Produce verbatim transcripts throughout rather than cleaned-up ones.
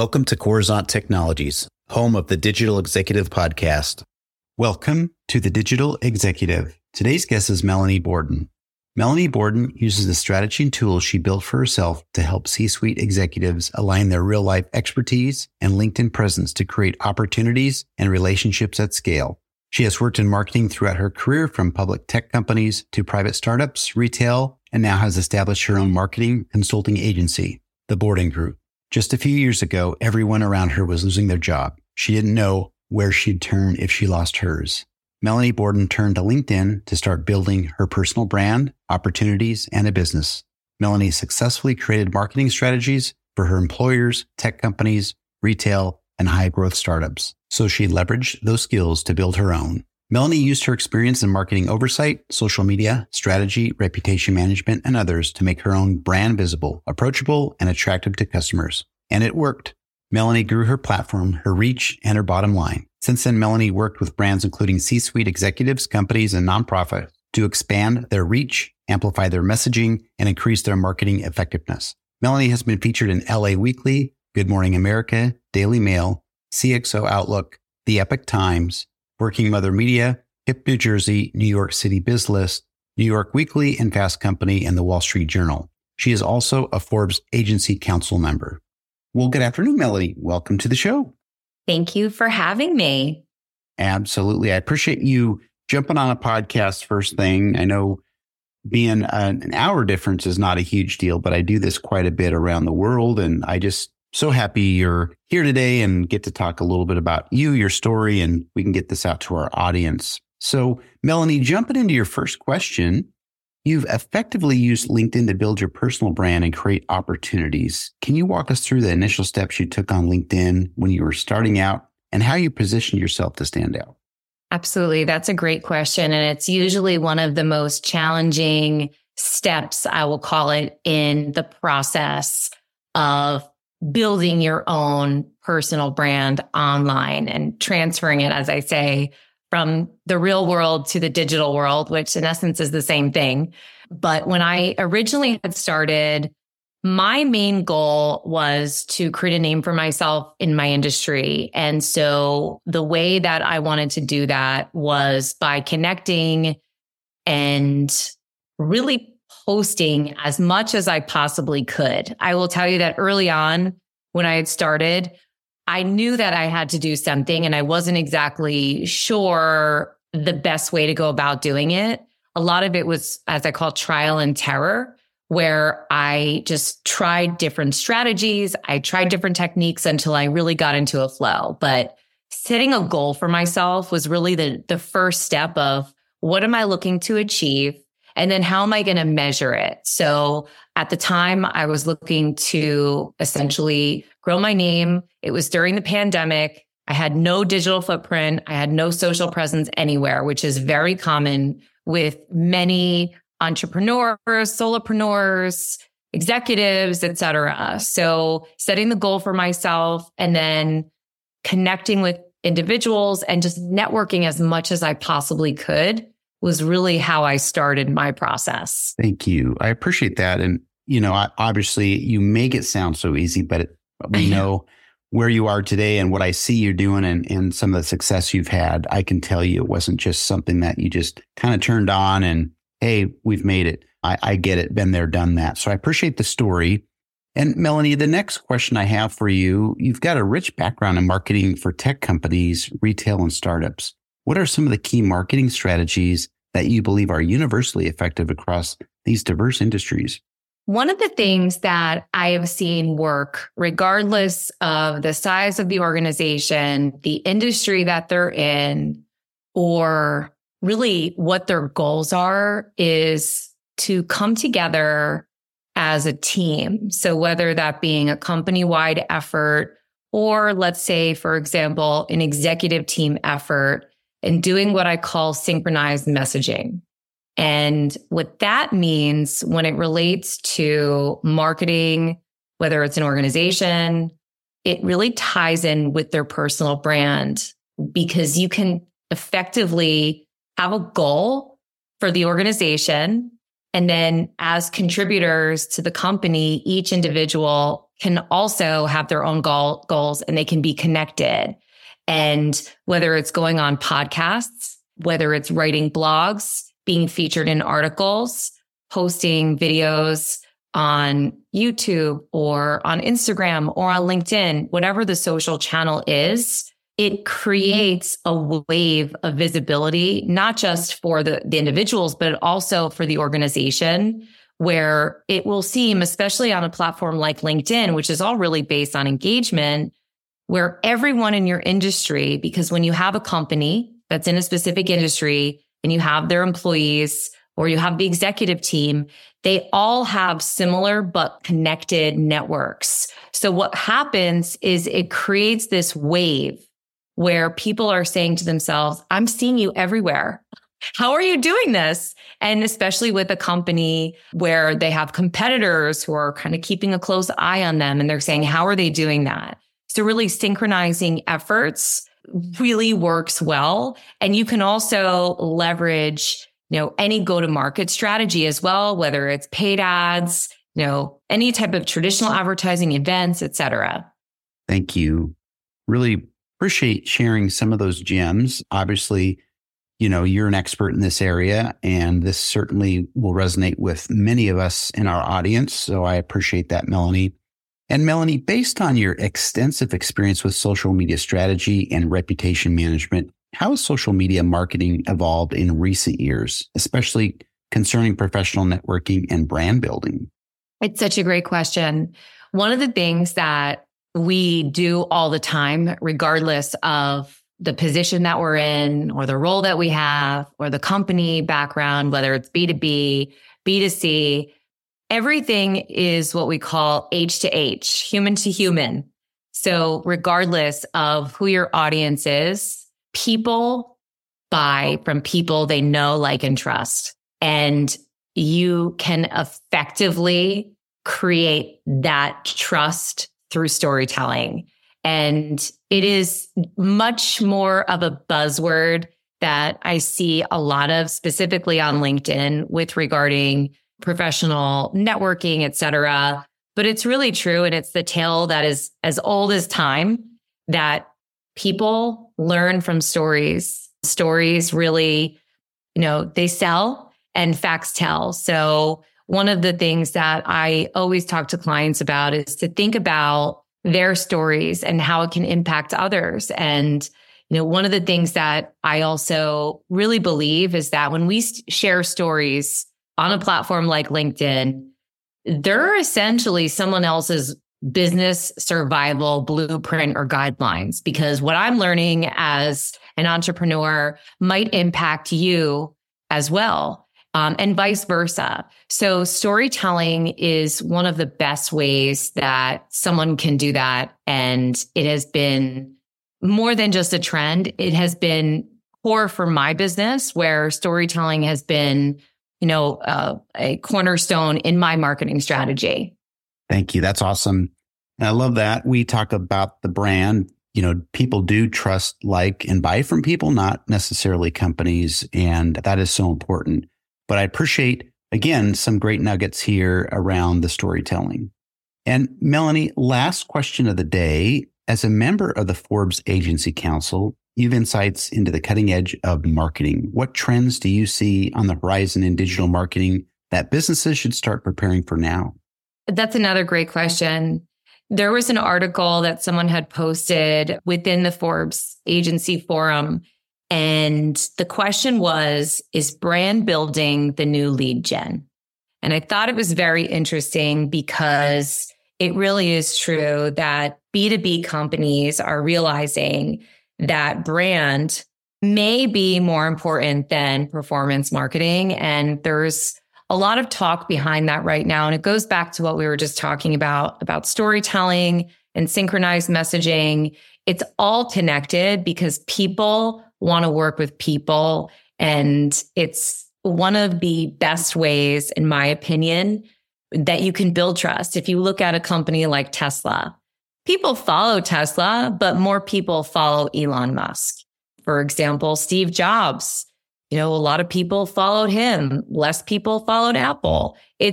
Welcome to Coruzant Technologies, home of the Digital Executive Podcast. Welcome to the Digital Executive. Today's guest is Melanie Borden. Melanie Borden uses the strategy and tools she built for herself to help C-suite executives align their real-life expertise and LinkedIn presence to create opportunities and relationships at scale. She has worked in marketing throughout her career, from public tech companies to private startups, retail, and now has established her own marketing consulting agency, The Borden Group. Just a few years ago, everyone around her was losing their job. She didn't know where she'd turn if she lost hers. Melanie Borden turned to LinkedIn to start building her personal brand, opportunities, and a business. Melanie successfully created marketing strategies for her employers, tech companies, retail, and high-growth startups. So she leveraged those skills to build her own. Melanie used her experience in marketing oversight, social media, strategy, reputation management, and others to make her own brand visible, approachable, and attractive to customers. And it worked. Melanie grew her platform, her reach, and her bottom line. Since then, Melanie worked with brands including C-suite executives, companies, and nonprofits to expand their reach, amplify their messaging, and increase their marketing effectiveness. Melanie has been featured in L A Weekly, Good Morning America, Daily Mail, C X O Outlook, The Epoch Times, Working Mother Media, Hip New Jersey, New York City Biz List, New York Weekly, and Fast Company, and the Wall Street Journal. She is also a Forbes Agency Council member. Well, good afternoon, Melanie. Welcome to the show. Thank you for having me. Absolutely. I appreciate you jumping on a podcast first thing. I know being an, an hour difference is not a huge deal, but I do this quite a bit around the world. And I just so happy you're here today and get to talk a little bit about you, your story, and we can get this out to our audience. So, Melanie, jumping into your first question, you've effectively used LinkedIn to build your personal brand and create opportunities. Can you walk us through the initial steps you took on LinkedIn when you were starting out and how you positioned yourself to stand out? Absolutely. That's a great question. And it's usually one of the most challenging steps, I will call it, in the process of building your own personal brand online and transferring it, as I say, from the real world to the digital world, which in essence is the same thing. But when I originally had started, my main goal was to create a name for myself in my industry. And so the way that I wanted to do that was by connecting and really posting as much as I possibly could. I will tell you that early on, when I had started, I knew that I had to do something and I wasn't exactly sure the best way to go about doing it. A lot of it was, as I call, trial and terror, where I just tried different strategies. I tried different techniques until I really got into a flow. But setting a goal for myself was really the, the first step of what am I looking to achieve? And then how am I going to measure it? So at the time, I was looking to essentially grow my name. It was during the pandemic. I had no digital footprint. I had no social presence anywhere, which is very common with many entrepreneurs, solopreneurs, executives, et cetera. So setting the goal for myself and then connecting with individuals and just networking as much as I possibly could was really how I started my process. Thank you. I appreciate that. And, you know, I, obviously you make it sound so easy, but it, we know where you are today and what I see you doing and, and some of the success you've had. I can tell you it wasn't just something that you just kind of turned on and, hey, we've made it. I, I get it. Been there, done that. So I appreciate the story. And Melanie, the next question I have for you, you've got a rich background in marketing for tech companies, retail, and startups. What are some of the key marketing strategies that you believe are universally effective across these diverse industries? One of the things that I have seen work, regardless of the size of the organization, the industry that they're in, or really what their goals are, is to come together as a team. So whether that being a company-wide effort, or let's say, for example, an executive team effort, and doing what I call synchronized messaging. And what that means when it relates to marketing, whether it's an organization, it really ties in with their personal brand, because you can effectively have a goal for the organization. And then as contributors to the company, each individual can also have their own goal, goals and they can be connected. And whether it's going on podcasts, whether it's writing blogs, being featured in articles, posting videos on YouTube or on Instagram or on LinkedIn, whatever the social channel is, it creates a wave of visibility, not just for the, the individuals, but also for the organization, where it will seem, especially on a platform like LinkedIn, which is all really based on engagement, where everyone in your industry, because when you have a company that's in a specific industry and you have their employees or you have the executive team, they all have similar but connected networks. So what happens is it creates this wave where people are saying to themselves, I'm seeing you everywhere. How are you doing this? And especially with a company where they have competitors who are kind of keeping a close eye on them and they're saying, how are they doing that? So really synchronizing efforts really works well. And you can also leverage, you know, any go-to-market strategy as well, whether it's paid ads, you know, any type of traditional advertising events, et cetera. Thank you. Really appreciate sharing some of those gems. Obviously, you know, you're an expert in this area, and this certainly will resonate with many of us in our audience. So I appreciate that, Melanie. And Melanie, based on your extensive experience with social media strategy and reputation management, how has social media marketing evolved in recent years, especially concerning professional networking and brand building? It's such a great question. One of the things that we do all the time, regardless of the position that we're in or the role that we have or the company background, whether it's B two B, B two C, everything is what we call H to H, human to human. So regardless of who your audience is, people buy from people they know, like, and trust. And you can effectively create that trust through storytelling. And it is much more of a buzzword that I see a lot of, specifically on LinkedIn, with regarding professional networking, et cetera. But it's really true. And it's the tale that is as old as time, that people learn from stories. Stories really, you know, they sell and facts tell. So one of the things that I always talk to clients about is to think about their stories and how it can impact others. And, you know, one of the things that I also really believe is that when we share stories on a platform like LinkedIn, they're essentially someone else's business survival blueprint or guidelines, because what I'm learning as an entrepreneur might impact you as well, um, and vice versa. So storytelling is one of the best ways that someone can do that. And it has been more than just a trend. It has been core for my business, where storytelling has been, you know, uh, a cornerstone in my marketing strategy. Thank you. That's awesome. And I love that. We talk about the brand. You know, people do trust, like, and buy from people, not necessarily companies. And that is so important. But I appreciate, again, some great nuggets here around the storytelling. And Melanie, last question of the day. As a member of the Forbes Agency Council, you have insights into the cutting edge of marketing. What trends do you see on the horizon in digital marketing that businesses should start preparing for now? That's another great question. There was an article that someone had posted within the Forbes Agency Forum, and the question was, is brand building the new lead gen? And I thought it was very interesting, because it really is true that B two B companies are realizing that brand may be more important than performance marketing. And there's a lot of talk behind that right now. And it goes back to what we were just talking about, about storytelling and synchronized messaging. It's all connected because people want to work with people. And it's one of the best ways, in my opinion, that you can build trust. If you look at a company like Tesla, people follow Tesla, but more people follow Elon Musk. For example, Steve Jobs, you know, a lot of people followed him. Less people followed Apple. It's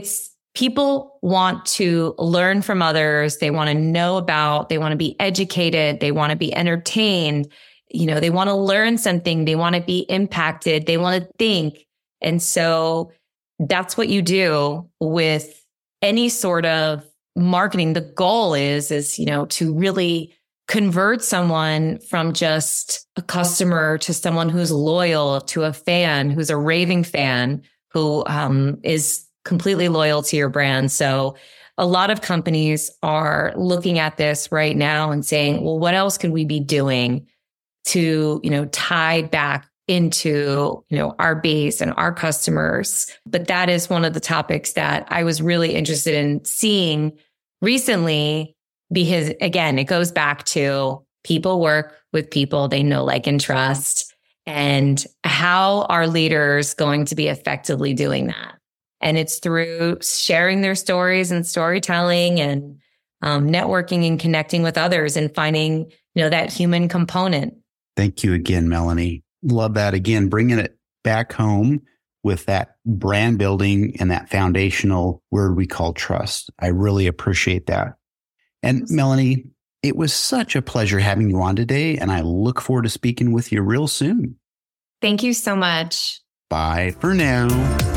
people want to learn from others. They want to know about, they want to be educated. They want to be entertained. You know, they want to learn something. They want to be impacted. They want to think. And so that's what you do with any sort of marketing. The goal is, is, you know, to really convert someone from just a customer to someone who's loyal, to a fan, who's a raving fan, who um, is completely loyal to your brand. So a lot of companies are looking at this right now and saying, well, what else could we be doing to, you know, tie back into, you know, our base and our customers? But that is one of the topics that I was really interested in seeing recently, because again, it goes back to people work with people they know, like, and trust. And how are leaders going to be effectively doing that? And it's through sharing their stories and storytelling and um, networking and connecting with others and finding, you know, that human component. Thank you again, Melanie. Love that. Again, bringing it back home with that brand building and that foundational word we call trust. I really appreciate that. And Melanie, it was such a pleasure having you on today, and I look forward to speaking with you real soon. Thank you so much. Bye for now.